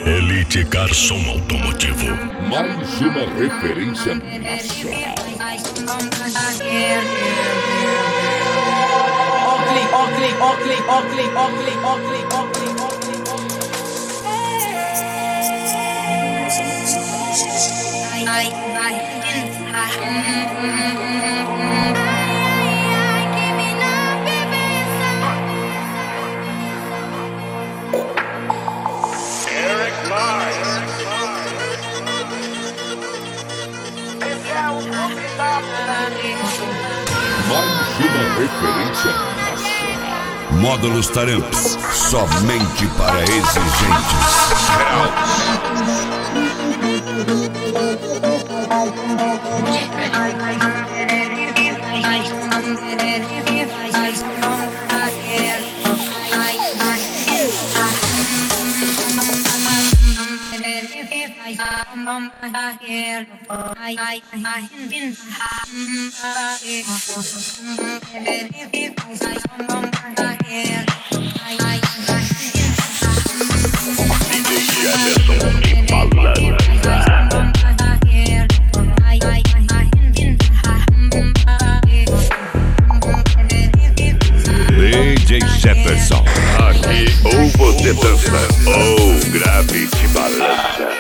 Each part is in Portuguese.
Elite Car Som Automotivo. Mais uma referência nacional. Mais uma referência nacional. Módulos Taramps, somente para exigentes. DJ Jefferson. Aqui ou você dança ou grave te balança.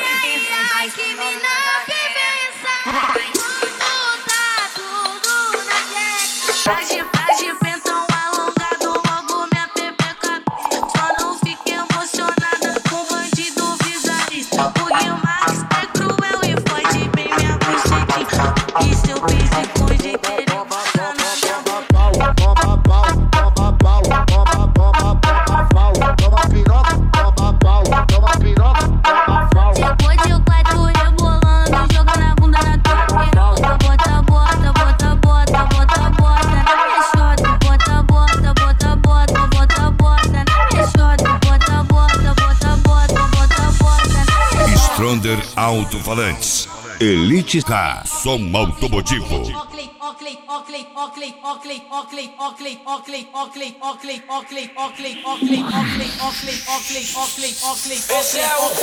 Pentão alongado, logo minha pepeca. Só não fique emocionada com bandido vigarista. O Guilmax é cruel e fode bem minha bucetinha. E seu piso com jeito ele bota na minha boca. Toma piroca, toma piroca. Depois de 4 rebolando, joga na bunda na tua piroca. Bota, bota, bota, bota, bota, bota na minha xota. Bota, bota, bota, bota, bota, bota na minha xota. Bota, bota, bota, bota, bota, bota na minha xota. Stronder Alto-Falantes. Elite Car Som Automotivo. Esse é o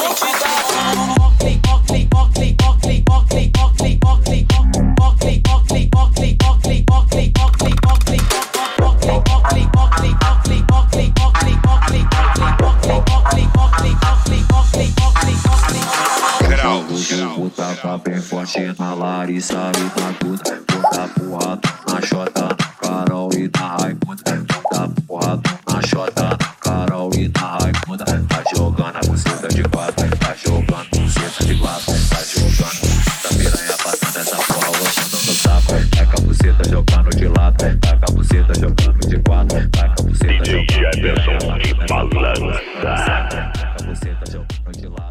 Botar pra bem forte na Larissa e na Duda. Botar porrada na Xota, na Carol e na Raimunda. Botar porrada na Xota, na Carol e na Raimunda. Tá jogando a buceta de quatro, tá jogando buceta de quatro. Tá jogando essa piranha passando essa porra roxando no saco. Tá com a buceta jogando de lado, tá com a buceta jogando de quatro. Tá com a buceta DJ jogando de Jefferson de balança. Tá com a buceta jogando de lado.